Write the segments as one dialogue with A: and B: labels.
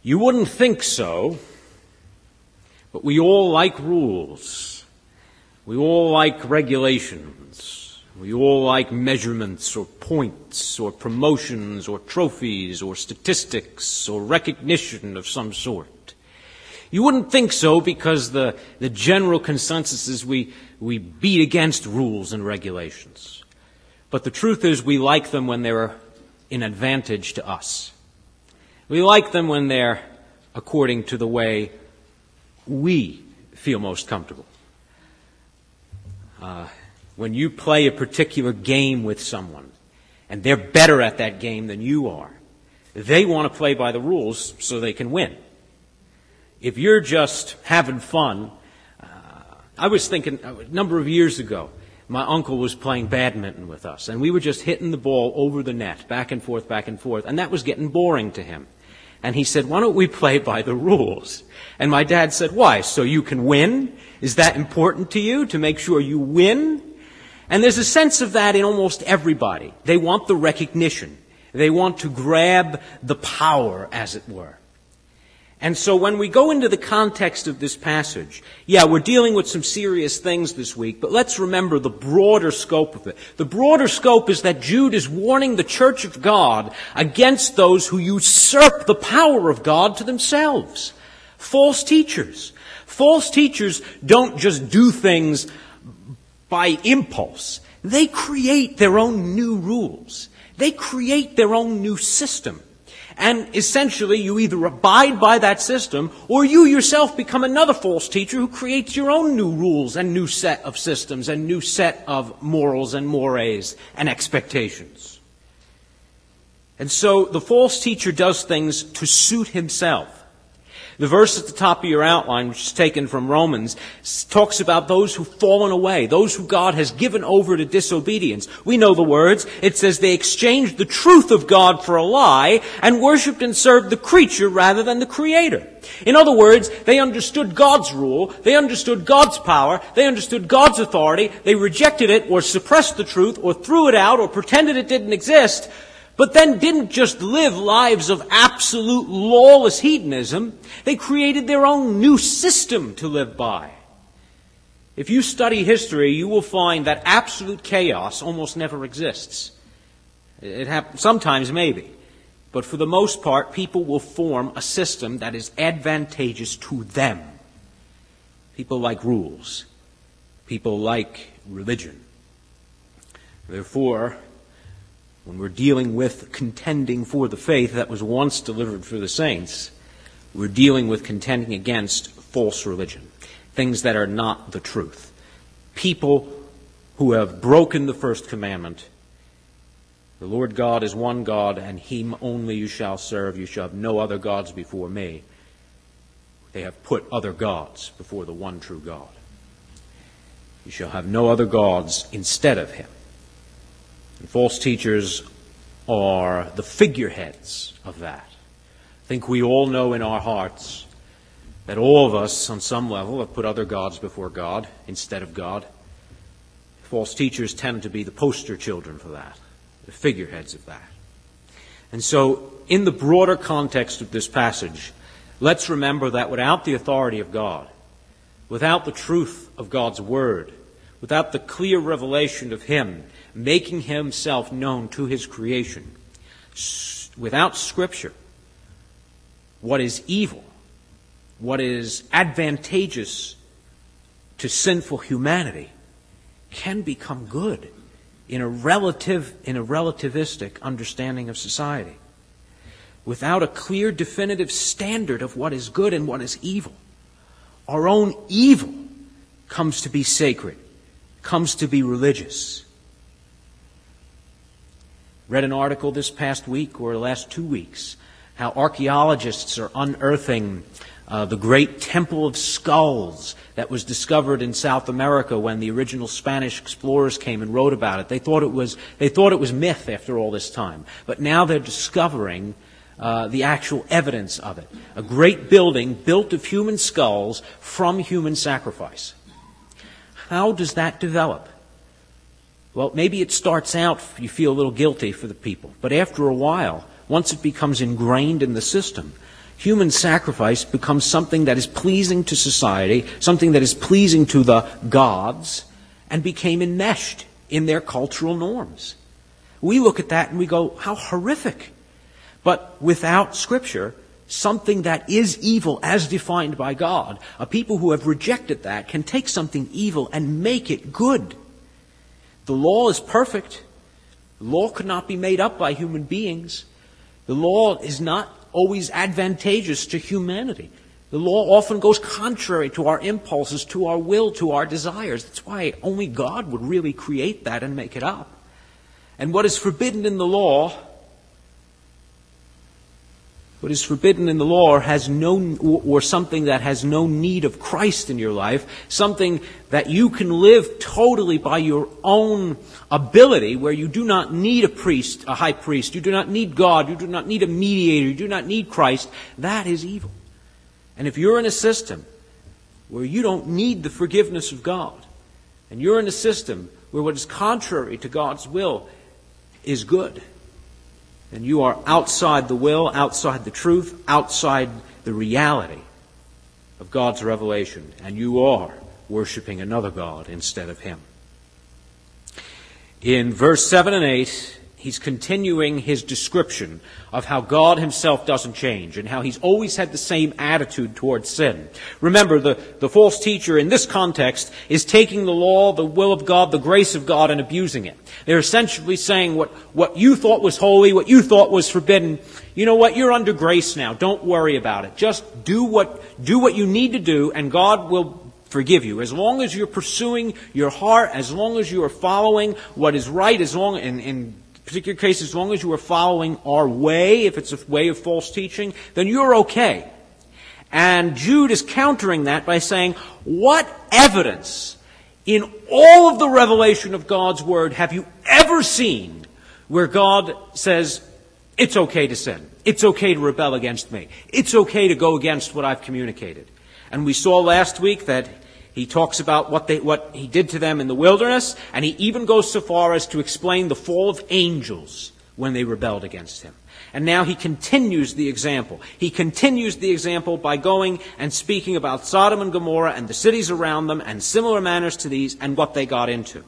A: You wouldn't think so, but we all like rules. We all like regulations. We all like measurements or points or promotions or trophies or statistics or recognition of some sort. You wouldn't think so because the general consensus is we beat against rules and regulations. But the truth is we like them when they're an advantage to us. We like them when they're according to the way we feel most comfortable. When you play a particular game with someone and they're better at that game than you are, they want to play by the rules so they can win. If you're just having fun, I was thinking a number of years ago, my uncle was playing badminton with us, and we were just hitting the ball over the net, back and forth, and that was getting boring to him. And he said, why don't we play by the rules? And my dad said, why? So you can win? Is that important to you, to make sure you win? And there's a sense of that in almost everybody. They want the recognition. They want to grab the power, as it were. And so when we go into the context of this passage, we're dealing with some serious things this week, but let's remember the broader scope of it. The broader scope is that Jude is warning the church of God against those who usurp the power of God to themselves. False teachers. False teachers don't just do things by impulse. They create their own new rules. They create their own new system. And essentially, you either abide by that system, or you yourself become another false teacher who creates your own new rules and new set of systems and new set of morals and mores and expectations. And so the false teacher does things to suit himself. The verse at the top of your outline, which is taken from Romans, talks about those who've fallen away, those who God has given over to disobedience. We know the words. It says they exchanged the truth of God for a lie and worshipped and served the creature rather than the Creator. In other words, they understood God's rule, they understood God's power, they understood God's authority, they rejected it or suppressed the truth or threw it out or pretended it didn't exist, but then didn't just live lives of absolute lawless hedonism. They created their own new system to live by. If you study history, you will find that absolute chaos almost never exists. It happens sometimes, maybe. But for the most part, people will form a system that is advantageous to them. People like rules. People like religion. Therefore, when we're dealing with contending for the faith that was once delivered for the saints, we're dealing with contending against false religion, things that are not the truth. People who have broken the first commandment. The Lord God is one God, and Him only you shall serve. You shall have no other gods before me. They have put other gods before the one true God. You shall have no other gods instead of Him. And false teachers are the figureheads of that. I think we all know in our hearts that all of us, on some level, have put other gods before God instead of God. False teachers tend to be the poster children for that, the figureheads of that. And so, in the broader context of this passage, let's remember that without the authority of God, without the truth of God's Word, without the clear revelation of Him, making Himself known to His creation, without Scripture, what is evil, what is advantageous to sinful humanity, can become good in a relativistic understanding of society. Without a clear, definitive standard of what is good and what is evil, our own evil comes to be sacred, comes to be religious. Read an article this past week or the last 2 weeks how archaeologists are unearthing the great Temple of Skulls that was discovered in South America when the original Spanish explorers came and wrote about it. They thought it was myth after all this time, but now they're discovering the actual evidence of it. A great building built of human skulls from human sacrifice. How does that develop? Well, maybe it starts out, you feel a little guilty for the people. But after a while, once it becomes ingrained in the system, human sacrifice becomes something that is pleasing to society, something that is pleasing to the gods, and became enmeshed in their cultural norms. We look at that and we go, how horrific. But without Scripture, something that is evil as defined by God, a people who have rejected that can take something evil and make it good. The law is perfect. The law could not be made up by human beings. The law is not always advantageous to humanity. The law often goes contrary to our impulses, to our will, to our desires. That's why only God would really create that and make it up. And what is forbidden in the law has no, or something that has no need of Christ in your life, something that you can live totally by your own ability, where you do not need a priest, a high priest, you do not need God, you do not need a mediator, you do not need Christ, that is evil. And if you're in a system where you don't need the forgiveness of God, and you're in a system where what is contrary to God's will is good, and you are outside the will, outside the truth, outside the reality of God's revelation, and you are worshiping another God instead of Him. In verse 7 and 8, he's continuing his description of how God Himself doesn't change and how He's always had the same attitude towards sin. Remember, the false teacher in this context is taking the law, the will of God, the grace of God, and abusing it. They're essentially saying what you thought was holy, what you thought was forbidden, you know what, you're under grace now. Don't worry about it. Just do what you need to do, and God will forgive you. As long as you're pursuing your heart, as long as you are following what is right, as long, in particular cases, as long as you are following our way, if it's a way of false teaching, then you're okay. And Jude is countering that by saying, what evidence in all of the revelation of God's Word have you ever seen where God says, it's okay to sin, it's okay to rebel against me, it's okay to go against what I've communicated? And we saw last week that he talks about what He did to them in the wilderness, and he even goes so far as to explain the fall of angels when they rebelled against Him. And now he continues the example. He continues the example by going and speaking about Sodom and Gomorrah and the cities around them and similar manners to these and what they got into.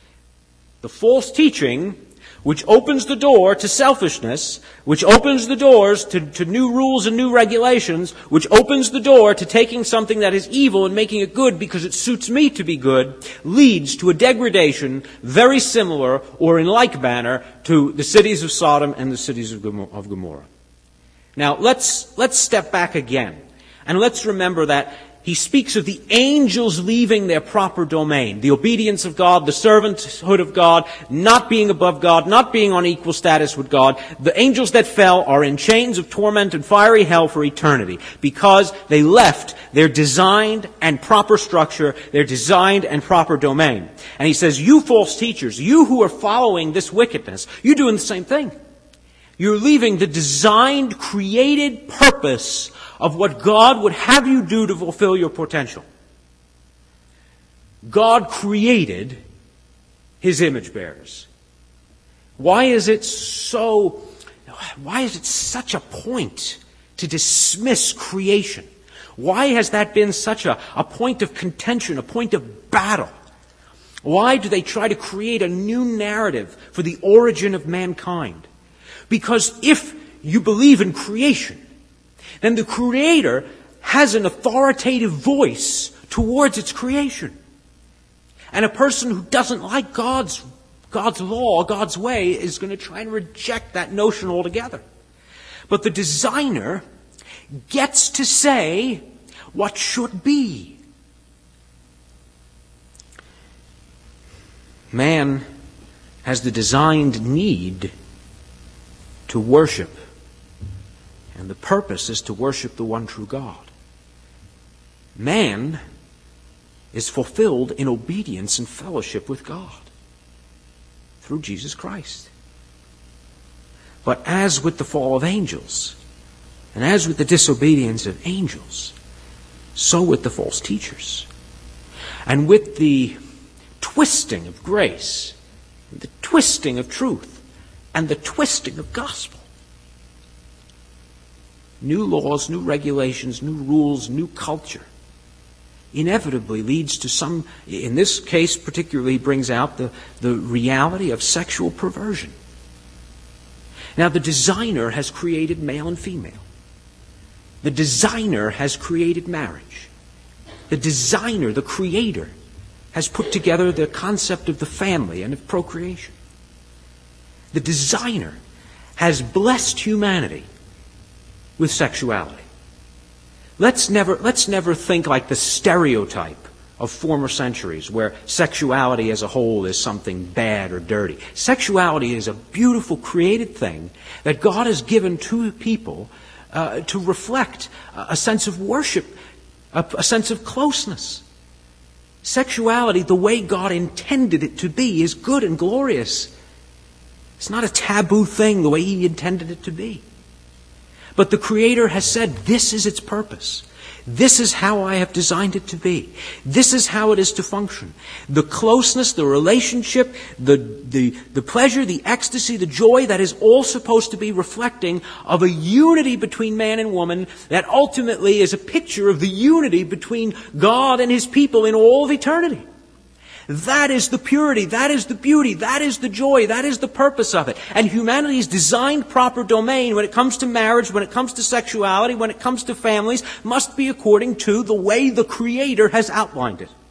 A: The false teaching, which opens the door to selfishness, which opens the doors to new rules and new regulations, which opens the door to taking something that is evil and making it good because it suits me to be good, leads to a degradation very similar or in like manner to the cities of Sodom and the cities of Gomorrah. Now, let's step back again, and let's remember that he speaks of the angels leaving their proper domain, the obedience of God, the servanthood of God, not being above God, not being on equal status with God. The angels that fell are in chains of torment and fiery hell for eternity because they left their designed and proper structure, their designed and proper domain. And he says, you false teachers, you who are following this wickedness, you're doing the same thing. You're leaving the designed, created purpose of what God would have you do to fulfill your potential. God created His image bearers. Why is it such a point to dismiss creation? Why has that been such a point of contention, a point of battle? Why do they try to create a new narrative for the origin of mankind? Because if you believe in creation, then the Creator has an authoritative voice towards its creation. And a person who doesn't like God's law, God's way, is going to try and reject that notion altogether. But the designer gets to say what should be. Man has the designed need to worship. And the purpose is to worship the one true God. Man is fulfilled in obedience and fellowship with God through Jesus Christ. But as with the fall of angels, and as with the disobedience of angels, so with the false teachers. And with the twisting of grace, the twisting of truth, and the twisting of gospel. new laws, new regulations, new rules, new culture, inevitably leads to some, in this case particularly, brings out the reality of sexual perversion. Now, the designer has created male and female. The designer has created marriage. The designer, the creator, has put together the concept of the family and of procreation. The designer has blessed humanity with sexuality. Let's never think like the stereotype of former centuries where sexuality as a whole is something bad or dirty. Sexuality is a beautiful created thing that God has given to people to reflect a sense of worship, a sense of closeness. Sexuality, the way God intended it to be, is good and glorious. It's not a taboo thing the way He intended it to be. But the Creator has said, this is its purpose. This is how I have designed it to be. This is how it is to function. The closeness, the relationship, the pleasure, the ecstasy, the joy, that is all supposed to be reflecting of a unity between man and woman that ultimately is a picture of the unity between God and His people in all of eternity. That is the purity, that is the beauty, that is the joy, that is the purpose of it. And humanity's designed proper domain when it comes to marriage, when it comes to sexuality, when it comes to families, must be according to the way the Creator has outlined it.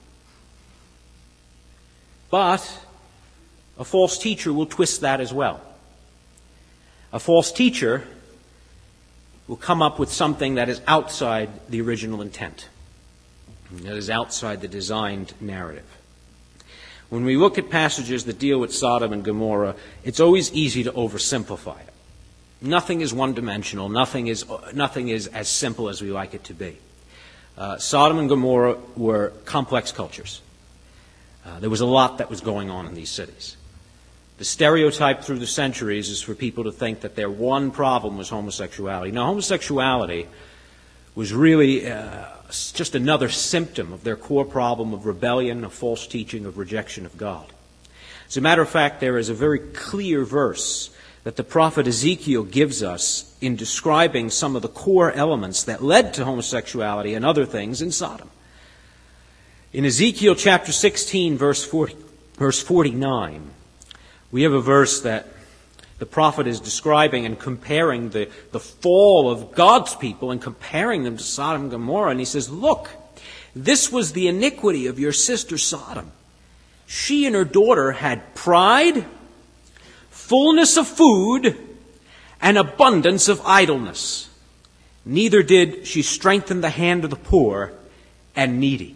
A: But a false teacher will twist that as well. A false teacher will come up with something that is outside the original intent, that is outside the designed narrative. When we look at passages that deal with Sodom and Gomorrah, it's always easy to oversimplify it. Nothing is one-dimensional. Nothing is as simple as we like it to be. Sodom and Gomorrah were complex cultures. There was a lot that was going on in these cities. The stereotype through the centuries is for people to think that their one problem was homosexuality. Now, homosexuality was really just another symptom of their core problem of rebellion, of false teaching, of rejection of God. As a matter of fact, there is a very clear verse that the prophet Ezekiel gives us in describing some of the core elements that led to homosexuality and other things in Sodom. In Ezekiel chapter 16, verse 49, we have a verse that the prophet is describing and comparing the fall of God's people and comparing them to Sodom and Gomorrah. And he says, look, this was the iniquity of your sister Sodom. She and her daughter had pride, fullness of food, and abundance of idleness. Neither did she strengthen the hand of the poor and needy.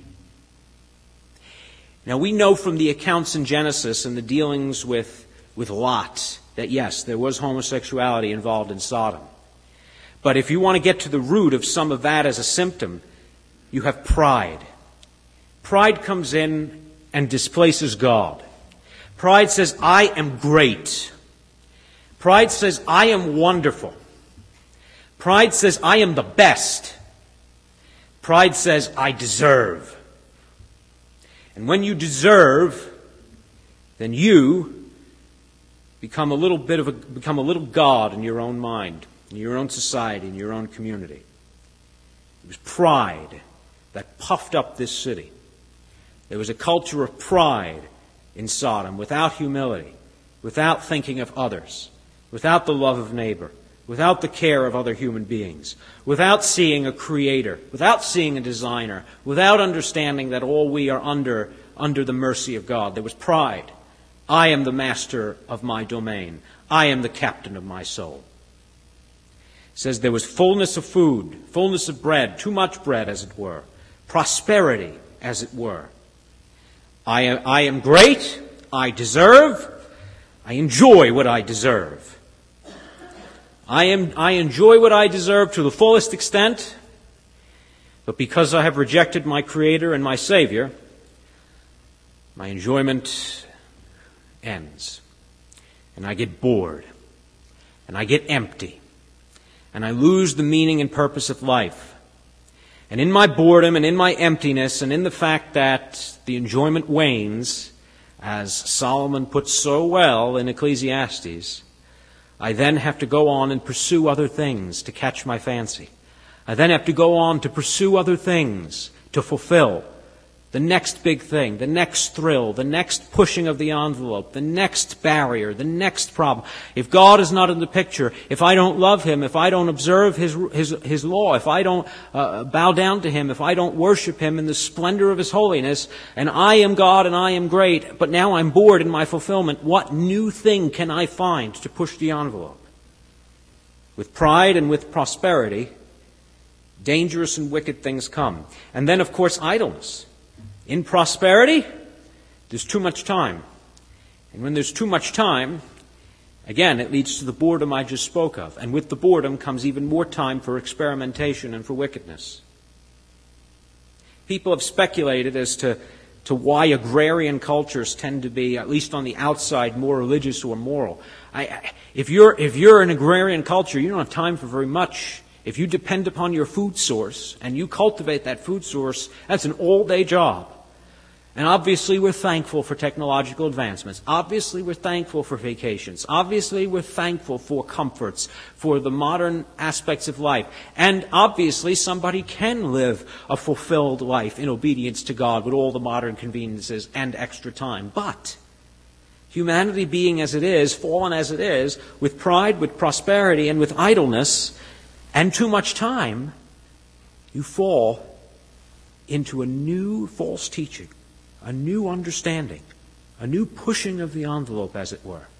A: Now we know from the accounts in Genesis and the dealings with Lot that yes, there was homosexuality involved in Sodom. But if you want to get to the root of some of that as a symptom, you have pride. Pride comes in and displaces God. Pride says, I am great. Pride says, I am wonderful. Pride says, I am the best. Pride says, I deserve. And when you deserve, then you become a little God in your own mind, in your own society, in your own community. It was pride that puffed up this city. There was a culture of pride in Sodom, without humility, without thinking of others, without the love of neighbor, without the care of other human beings, without seeing a creator, without seeing a designer, without understanding that all we are under the mercy of God. There was pride. I am the master of my domain. I am the captain of my soul. It says there was fullness of food, fullness of bread, too much bread, as it were, prosperity, as it were. I am great. I deserve. I enjoy what I deserve. I enjoy what I deserve to the fullest extent, but because I have rejected my Creator and my Savior, my enjoyment ends. And I get bored. And I get empty. And I lose the meaning and purpose of life. And in my boredom and in my emptiness and in the fact that the enjoyment wanes, as Solomon puts so well in Ecclesiastes, I then have to go on and pursue other things to catch my fancy. I then have to go on to pursue other things to fulfill the next big thing, the next thrill, the next pushing of the envelope, the next barrier, the next problem. If God is not in the picture, if I don't love Him, if I don't observe His law, if I don't bow down to Him, if I don't worship Him in the splendor of His holiness, and I am God and I am great, but now I'm bored in my fulfillment, what new thing can I find to push the envelope? With pride and with prosperity, dangerous and wicked things come. And then, of course, idleness. In prosperity, there's too much time. And when there's too much time, again, it leads to the boredom I just spoke of. And with the boredom comes even more time for experimentation and for wickedness. People have speculated as to why agrarian cultures tend to be, at least on the outside, more religious or moral. If you're an agrarian culture, you don't have time for very much. If you depend upon your food source and you cultivate that food source, that's an all-day job. And obviously we're thankful for technological advancements. Obviously we're thankful for vacations. Obviously we're thankful for comforts, for the modern aspects of life. And obviously somebody can live a fulfilled life in obedience to God with all the modern conveniences and extra time. But humanity being as it is, fallen as it is, with pride, with prosperity, and with idleness, and too much time, you fall into a new false teaching, a new understanding, a new pushing of the envelope, as it were.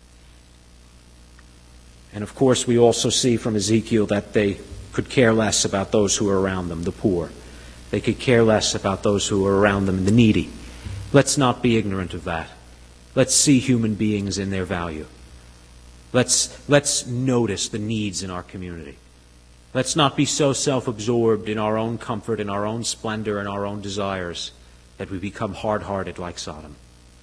A: And of course, we also see from Ezekiel that they could care less about those who are around them, the poor. They could care less about those who are around them, the needy. Let's not be ignorant of that. Let's see human beings in their value. Let's notice the needs in our community. Let's not be so self-absorbed in our own comfort, in our own splendor, and our own desires that we become hard-hearted like Sodom.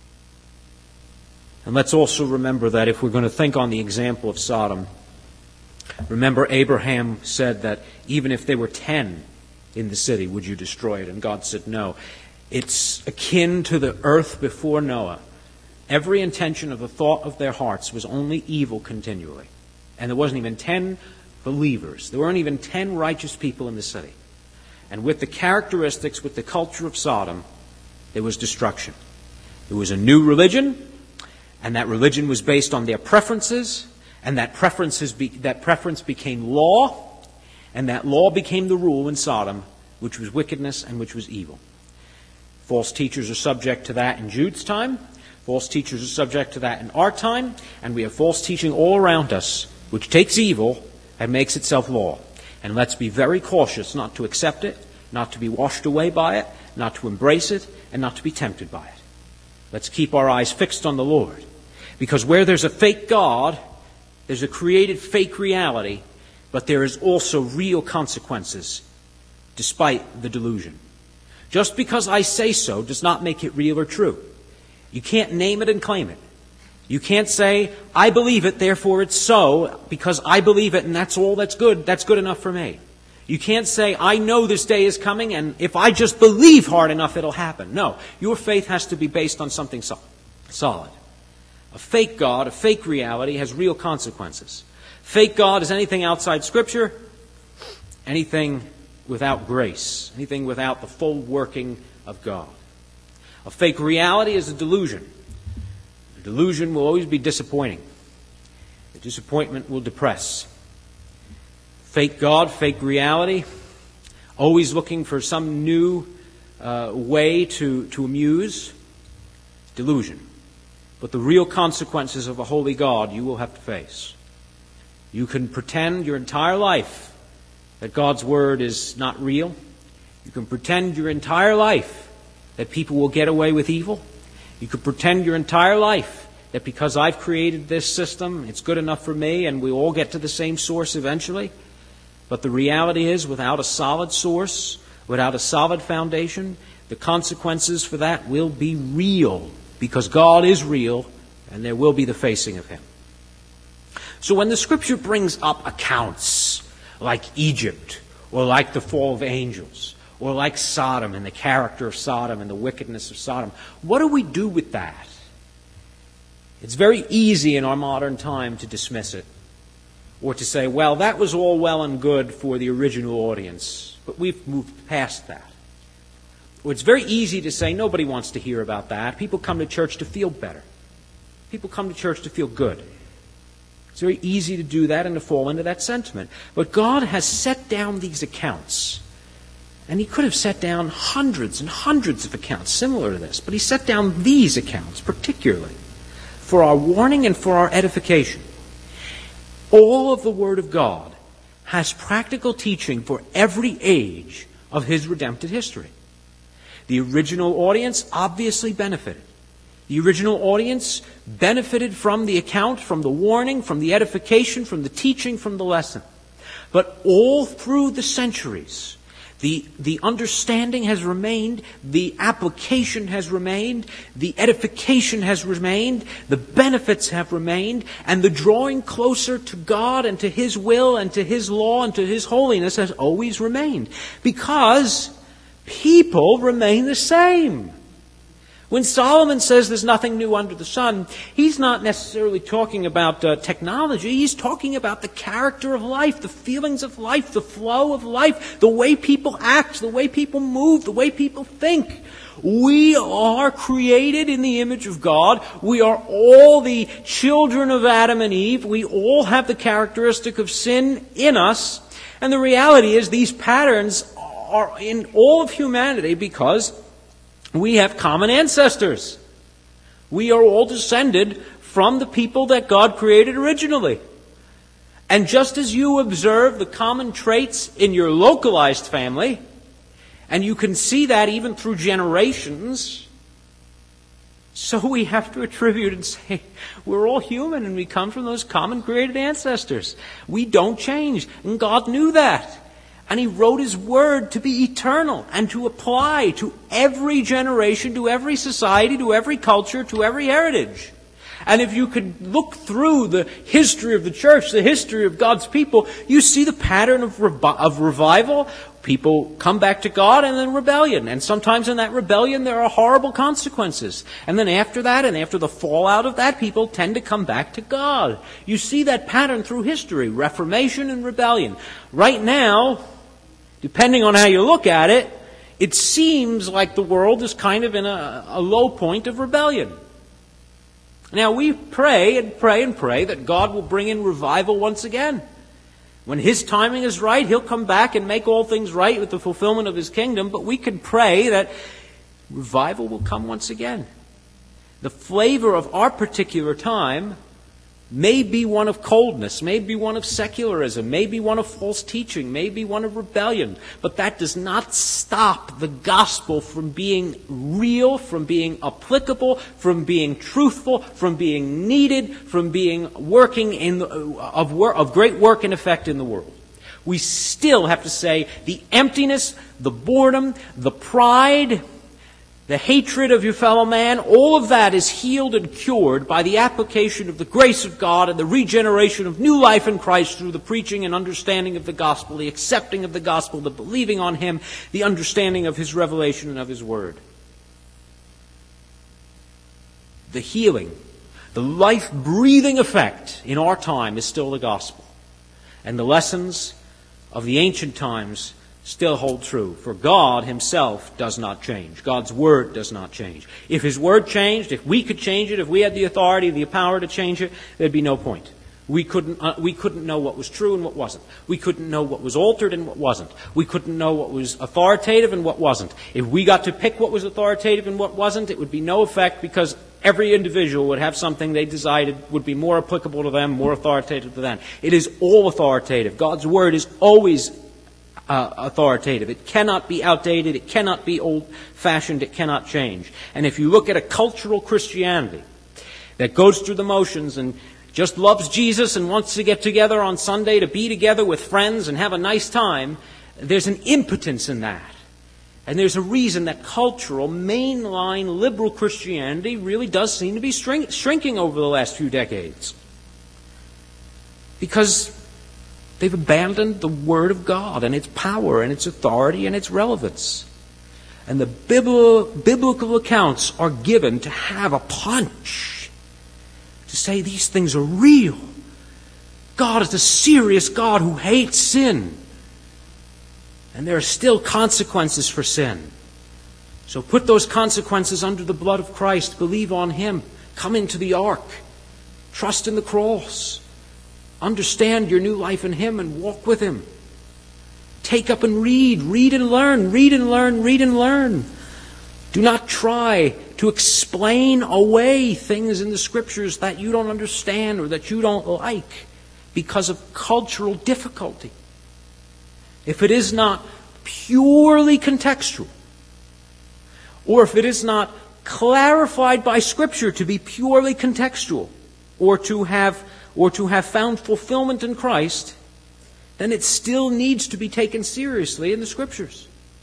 A: And let's also remember that if we're going to think on the example of Sodom, remember Abraham said that even if there were 10 in the city, would you destroy it? And God said no. It's akin to the earth before Noah. Every intention of the thought of their hearts was only evil continually. And there wasn't even 10 believers. There weren't even 10 righteous people in the city. And with the characteristics, with the culture of Sodom, there was destruction. There was a new religion, and that religion was based on their preferences, and that preference became law, and that law became the rule in Sodom, which was wickedness and which was evil. False teachers are subject to that in Jude's time. False teachers are subject to that in our time, and we have false teaching all around us, which takes evil and makes itself law. And let's be very cautious not to accept it, not to be washed away by it, not to embrace it, and not to be tempted by it. Let's keep our eyes fixed on the Lord. Because where there's a fake God, there's a created fake reality, but there is also real consequences despite the delusion. Just because I say so does not make it real or true. You can't name it and claim it. You can't say, I believe it, therefore it's so, because I believe it and that's all that's good enough for me. You can't say, I know this day is coming and if I just believe hard enough it'll happen. No, your faith has to be based on something solid. A fake God, a fake reality has real consequences. Fake God is anything outside Scripture, anything without grace, anything without the full working of God. A fake reality is a delusion. A delusion will always be disappointing. The disappointment will depress. Fake God, fake reality, always looking for some new way to amuse. Delusion. But the real consequences of a holy God you will have to face. You can pretend your entire life that God's Word is not real. You can pretend your entire life that people will get away with evil. You could pretend your entire life that because I've created this system, it's good enough for me and we all get to the same source eventually. But the reality is, without a solid source, without a solid foundation, the consequences for that will be real, because God is real and there will be the facing of Him. So when the Scripture brings up accounts like Egypt, or like the fall of angels, or like Sodom and the character of Sodom and the wickedness of Sodom, what do we do with that? It's very easy in our modern time to dismiss it, or to say, well, that was all well and good for the original audience, but we've moved past that. Or it's very easy to say, nobody wants to hear about that. People come to church to feel better. People come to church to feel good. It's very easy to do that and to fall into that sentiment. But God has set down these accounts. And He could have set down hundreds and hundreds of accounts similar to this. But He set down these accounts particularly for our warning and for our edification. All of the Word of God has practical teaching for every age of His redemptive history. The original audience obviously benefited. The original audience benefited from the account, from the warning, from the edification, from the teaching, from the lesson. But all through the centuries, the understanding has remained, the application has remained, the edification has remained, the benefits have remained, and the drawing closer to God and to His will and to His law and to His holiness has always remained. Because people remain the same. When Solomon says there's nothing new under the sun, he's not necessarily talking about technology. He's talking about the character of life, the feelings of life, the flow of life, the way people act, the way people move, the way people think. We are created in the image of God. We are all the children of Adam and Eve. We all have the characteristic of sin in us. And the reality is these patterns are in all of humanity because we have common ancestors. We are all descended from the people that God created originally. And just as you observe the common traits in your localized family, and you can see that even through generations, so we have to attribute and say, we're all human and we come from those common created ancestors. We don't change. And God knew that. And He wrote His Word to be eternal and to apply to every generation, to every society, to every culture, to every heritage. And if you could look through the history of the church, the history of God's people, you see the pattern of revival. People come back to God and then rebellion. And sometimes in that rebellion there are horrible consequences. And then after that and after the fallout of that, people tend to come back to God. You see that pattern through history, reformation and rebellion. Right now, depending on how you look at it, it seems like the world is kind of in a low point of rebellion. Now we pray and pray and pray that God will bring in revival once again. When His timing is right, He'll come back and make all things right with the fulfillment of His kingdom. But we can pray that revival will come once again. The flavor of our particular time may be one of coldness, may be one of secularism, may be one of false teaching, may be one of rebellion. But that does not stop the gospel from being real, from being applicable, from being truthful, from being needed, from being working of great work and effect in the world. We still have to say the emptiness, the boredom, the pride, the hatred of your fellow man, all of that is healed and cured by the application of the grace of God and the regeneration of new life in Christ through the preaching and understanding of the gospel, the accepting of the gospel, the believing on Him, the understanding of His revelation and of His word. The healing, the life-breathing effect in our time is still the gospel. And the lessons of the ancient times still hold true. For God Himself does not change. God's Word does not change. If His Word changed, if we could change it, if we had the authority, the power to change it, there'd be no point. We couldn't know what was true and what wasn't. We couldn't know what was altered and what wasn't. We couldn't know what was authoritative and what wasn't. If we got to pick what was authoritative and what wasn't, it would be no effect because every individual would have something they decided would be more applicable to them, more authoritative to them. It is all authoritative. God's Word is always authoritative. It cannot be outdated. It cannot be old-fashioned. It cannot change. And if you look at a cultural Christianity that goes through the motions and just loves Jesus and wants to get together on Sunday to be together with friends and have a nice time, there's an impotence in that. And there's a reason that cultural, mainline, liberal Christianity really does seem to be shrinking over the last few decades. Because they've abandoned the Word of God and its power and its authority and its relevance. And the biblical accounts are given to have a punch, to say these things are real. God is a serious God who hates sin. And there are still consequences for sin. So put those consequences under the blood of Christ. Believe on Him. Come into the ark. Trust in the cross. Understand your new life in Him and walk with Him. Take up and read. Read and learn. Read and learn. Read and learn. Do not try to explain away things in the Scriptures that you don't understand or that you don't like because of cultural difficulty. If it is not purely contextual, or if it is not clarified by Scripture to be purely contextual, or to have found fulfillment in Christ, then it still needs to be taken seriously in the Scriptures.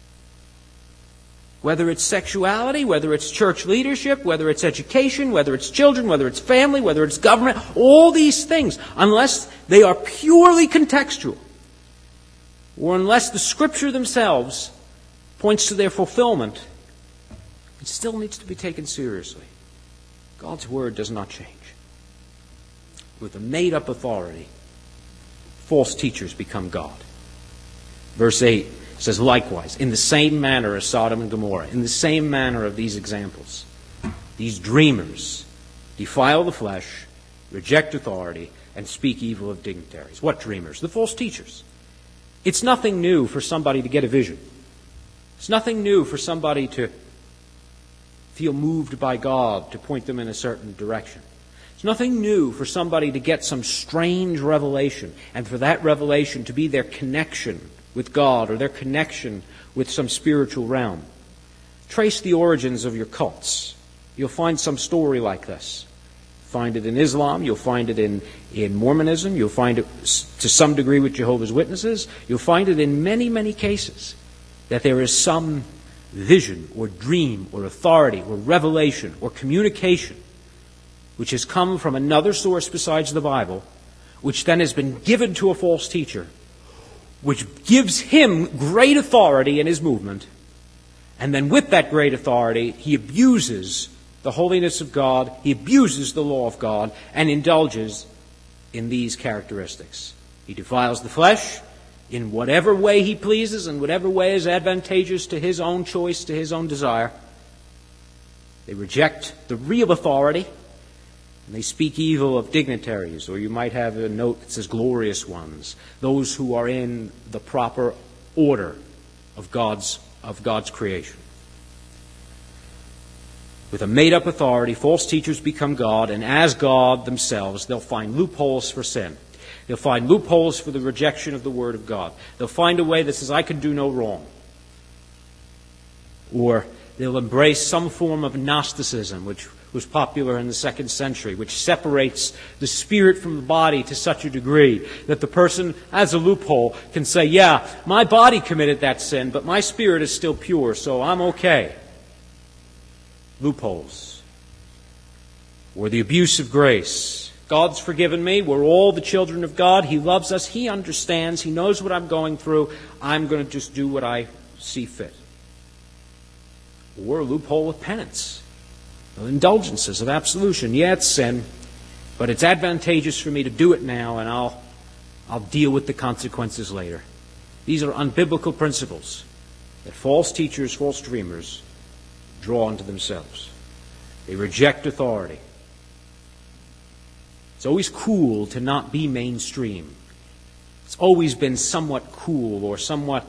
A: Whether it's sexuality, whether it's church leadership, whether it's education, whether it's children, whether it's family, whether it's government, all these things, unless they are purely contextual, or unless the Scripture themselves points to their fulfillment, it still needs to be taken seriously. God's Word does not change. With a made-up authority, false teachers become God. Verse 8 says, likewise, in the same manner as Sodom and Gomorrah, in the same manner of these examples, these dreamers defile the flesh, reject authority, and speak evil of dignitaries. What dreamers? The false teachers. It's nothing new for somebody to get a vision. It's nothing new for somebody to feel moved by God to point them in a certain direction. It's nothing new for somebody to get some strange revelation and for that revelation to be their connection with God or their connection with some spiritual realm. Trace the origins of your cults. You'll find some story like this. Find it in Islam, you'll find it in Mormonism, you'll find it to some degree with Jehovah's Witnesses, you'll find it in many, many cases that there is some vision or dream or authority or revelation or communication which has come from another source besides the Bible, which then has been given to a false teacher, which gives him great authority in his movement, and then with that great authority he abuses the holiness of God, he abuses the law of God, and indulges in these characteristics. He defiles the flesh in whatever way he pleases, in whatever way is advantageous to his own choice, to his own desire. They reject the real authority, and they speak evil of dignitaries, or you might have a note that says glorious ones, those who are in the proper order of God's creation. With a made-up authority, false teachers become God, and as God themselves, they'll find loopholes for sin. They'll find loopholes for the rejection of the Word of God. They'll find a way that says, I can do no wrong. Or they'll embrace some form of Gnosticism, which was popular in the 2nd century, which separates the spirit from the body to such a degree that the person, as a loophole, can say, yeah, my body committed that sin, but my spirit is still pure, so I'm okay. Loopholes. Or the abuse of grace. God's forgiven me. We're all the children of God. He loves us. He understands. He knows what I'm going through. I'm going to just do what I see fit. Or a loophole with penance. Indulgences of absolution. Yeah, it's sin, but it's advantageous for me to do it now, and I'll deal with the consequences later. These are unbiblical principles that false teachers, false dreamers draw unto themselves. They reject authority. It's always cool to not be mainstream. It's always been somewhat cool or somewhat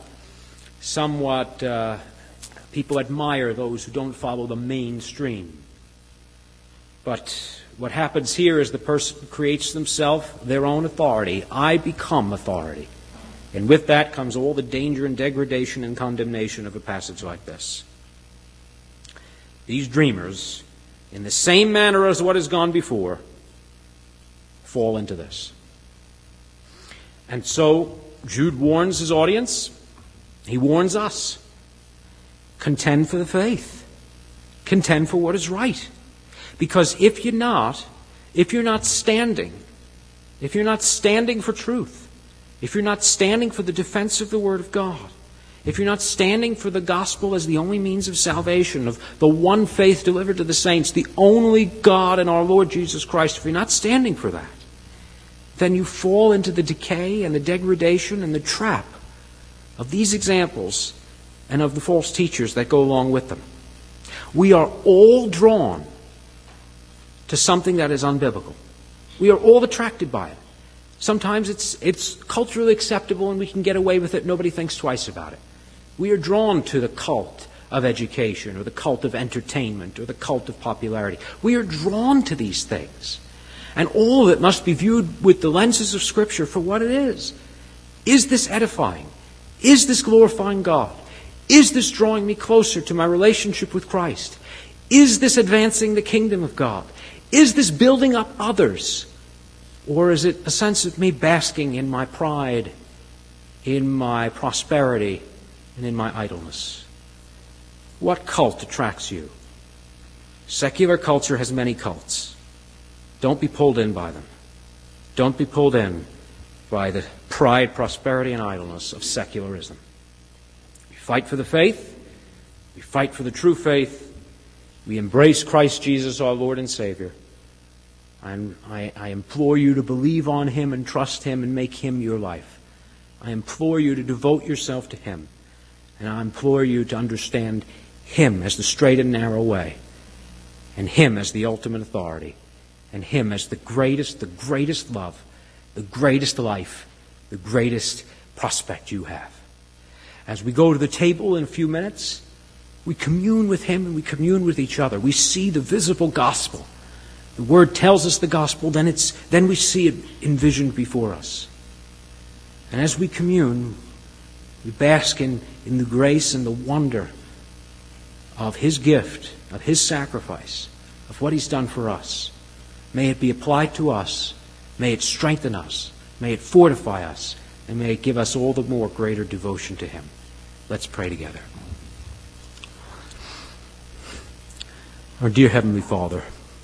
A: people admire those who don't follow the mainstream. But what happens here is the person creates themselves their own authority. I become authority. And with that comes all the danger and degradation and condemnation of a passage like this. These dreamers, in the same manner as what has gone before, fall into this. And so Jude warns his audience. He warns us. Contend for the faith. Contend for what is right. Because if you're not standing for truth, if you're not standing for the defense of the Word of God, if you're not standing for the gospel as the only means of salvation, of the one faith delivered to the saints, the only God and our Lord Jesus Christ, if you're not standing for that, then you fall into the decay and the degradation and the trap of these examples and of the false teachers that go along with them. We are all drawn to something that is unbiblical. We are all attracted by it. Sometimes it's culturally acceptable and we can get away with it. Nobody thinks twice about it. We are drawn to the cult of education or the cult of entertainment or the cult of popularity. We are drawn to these things. And all of it must be viewed with the lenses of Scripture for what it is. Is this edifying? Is this glorifying God? Is this drawing me closer to my relationship with Christ? Is this advancing the kingdom of God? Is this building up others? Or is it a sense of me basking in my pride, in my prosperity, and in my idleness? What cult attracts you? Secular culture has many cults. Don't be pulled in by them. Don't be pulled in by the pride, prosperity, and idleness of secularism. We fight for the faith. We fight for the true faith. We embrace Christ Jesus, our Lord and Savior. I implore you to believe on Him and trust Him and make Him your life. I implore you to devote yourself to Him. And I implore you to understand Him as the straight and narrow way, and Him as the ultimate authority, and Him as the greatest love, the greatest life, the greatest prospect you have. As we go to the table in a few minutes, we commune with Him and we commune with each other. We see the visible gospel. The Word tells us the gospel, then we see it envisioned before us. And as we commune, we bask in the grace and the wonder of His gift, of His sacrifice, of what He's done for us. May it be applied to us. May it strengthen us. May it fortify us. And may it give us all the more greater devotion to Him. Let's pray together. Our dear Heavenly Father,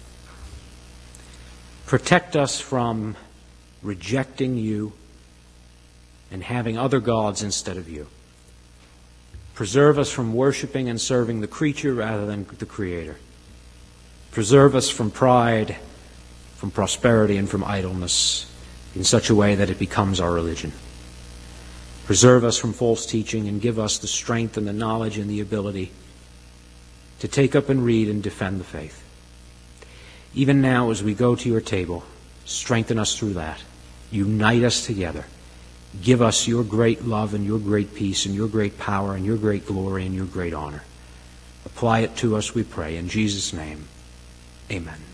A: protect us from rejecting You and having other gods instead of You. Preserve us from worshiping and serving the creature rather than the Creator. Preserve us from pride, from prosperity, and from idleness in such a way that it becomes our religion. Preserve us from false teaching and give us the strength and the knowledge and the ability to take up and read and defend the faith. Even now, as we go to Your table, strengthen us through that. Unite us together. Give us Your great love and Your great peace and Your great power and Your great glory and Your great honor. Apply it to us, we pray. In Jesus' name, amen.